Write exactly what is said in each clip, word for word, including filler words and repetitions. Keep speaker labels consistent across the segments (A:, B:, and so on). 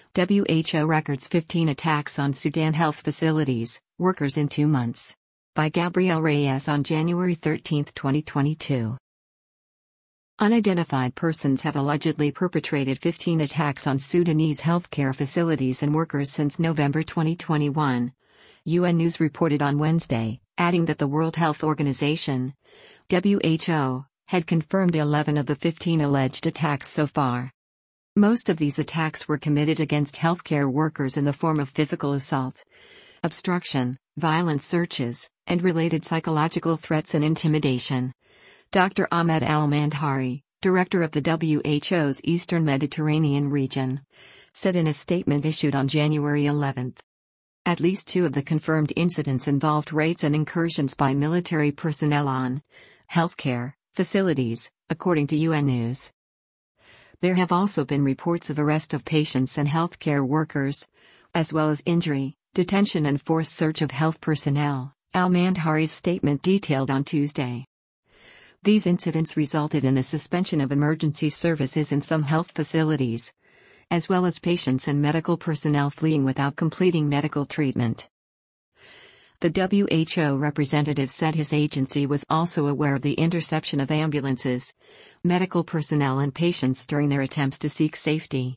A: W H O records fifteen attacks on Sudan health facilities, workers in two months. By Gabriel Reyes on January thirteenth, twenty twenty-two. Unidentified persons have allegedly perpetrated fifteen attacks on Sudanese healthcare facilities and workers since November twenty twenty-one. U N News reported on Wednesday, adding that the World Health Organization, W H O, had confirmed eleven of the fifteen alleged attacks so far. Most of these attacks were committed against healthcare workers in the form of physical assault, obstruction, violent searches, and related psychological threats and intimidation. Doctor Ahmed Al-Mandhari, director of the W H O's Eastern Mediterranean region, said in a statement issued on January eleventh. At least two of the confirmed incidents involved raids and incursions by military personnel on healthcare facilities, according to U N News. There have also been reports of arrest of patients and healthcare workers, as well as injury, detention and forced search of health personnel, Al-Mandhari's statement detailed on Tuesday. These incidents resulted in the suspension of emergency services in some health facilities, as well as patients and medical personnel fleeing without completing medical treatment. The W H O representative said his agency was also aware of the interception of ambulances, medical personnel and patients during their attempts to seek safety.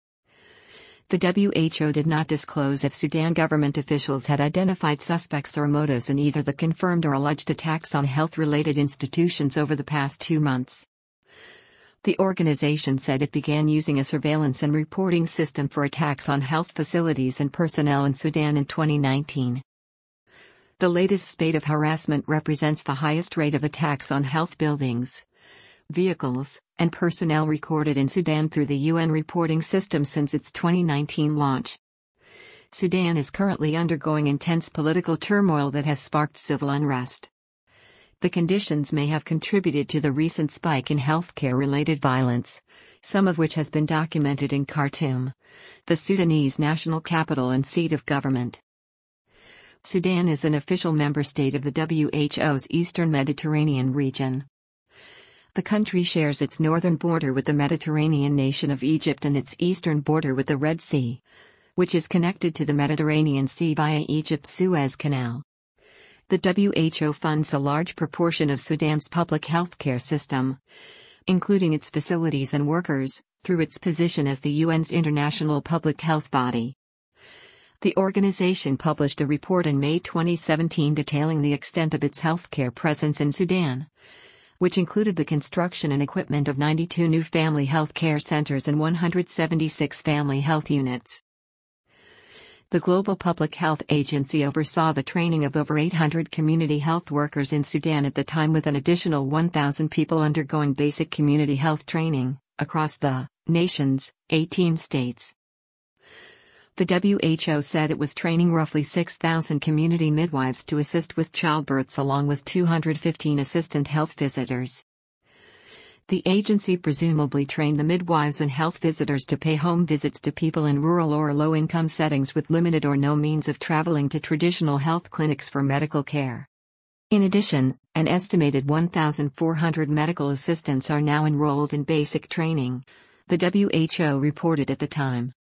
A: The W H O did not disclose if Sudan government officials had identified suspects or motives in either the confirmed or alleged attacks on health-related institutions over the past two months. The organization said it began using a surveillance and reporting system for attacks on health facilities and personnel in Sudan in twenty nineteen. The latest spate of harassment represents the highest rate of attacks on health buildings, vehicles, and personnel recorded in Sudan through the U N reporting system since its twenty nineteen launch. Sudan is currently undergoing intense political turmoil that has sparked civil unrest. The conditions may have contributed to the recent spike in healthcare-related violence, some of which has been documented in Khartoum, the Sudanese national capital and seat of government. Sudan is an official member state of the W H O's Eastern Mediterranean region. The country shares its northern border with the Mediterranean nation of Egypt and its eastern border with the Red Sea, which is connected to the Mediterranean Sea via Egypt's Suez Canal. The W H O funds a large proportion of Sudan's public healthcare system, including its facilities and workers, through its position as the U N's international public health body. The organization published a report in May twenty seventeen detailing the extent of its healthcare presence in Sudan, which included the construction and equipment of ninety-two new family health care centers and one hundred seventy-six family health units. The Global Public Health Agency oversaw the training of over eight hundred community health workers in Sudan at the time, with an additional one thousand people undergoing basic community health training, across the nation's eighteen states. The W H O said it was training roughly six thousand community midwives to assist with childbirths along with two hundred fifteen assistant health visitors. The agency presumably trained the midwives and health visitors to pay home visits to people in rural or low-income settings with limited or no means of traveling to traditional health clinics for medical care. In addition, an estimated one thousand four hundred medical assistants are now enrolled in basic training, the W H O reported at the time.